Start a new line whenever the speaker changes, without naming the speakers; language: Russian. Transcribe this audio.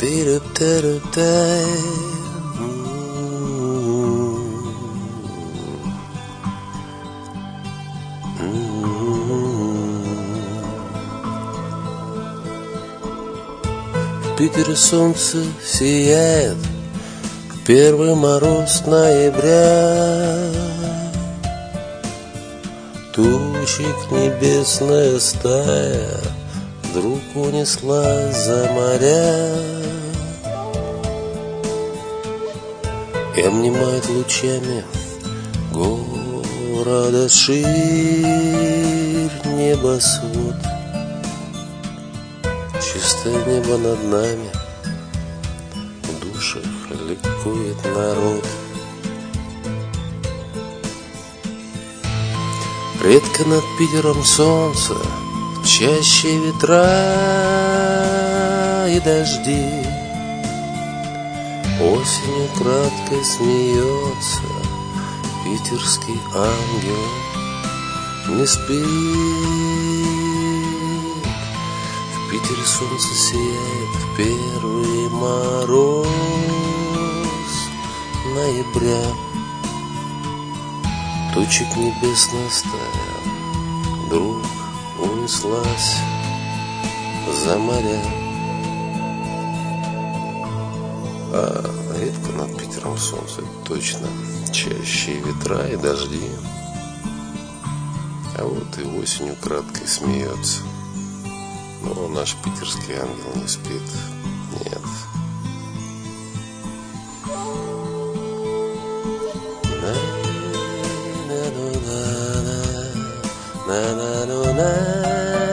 В Питере солнце сияет в первый мороз ноября. Тучек небесная стая вдруг унеслась за моря и обнимает лучами города ширь небосвод. Чистое небо над нами, в душах ликует народ. Редко над Питером солнце, чаще ветра и дожди. Осенью кратко смеется питерский ангел, не спит. В Питере солнце сияет в первый мороз ноября. Тучек небесная стая вдруг унеслась за моря. Редко над Питером солнце, точно. Чаще ветра и дожди. А вот и осенью краткой смеется. Но наш питерский ангел не спит. Нет. Na na na na na na na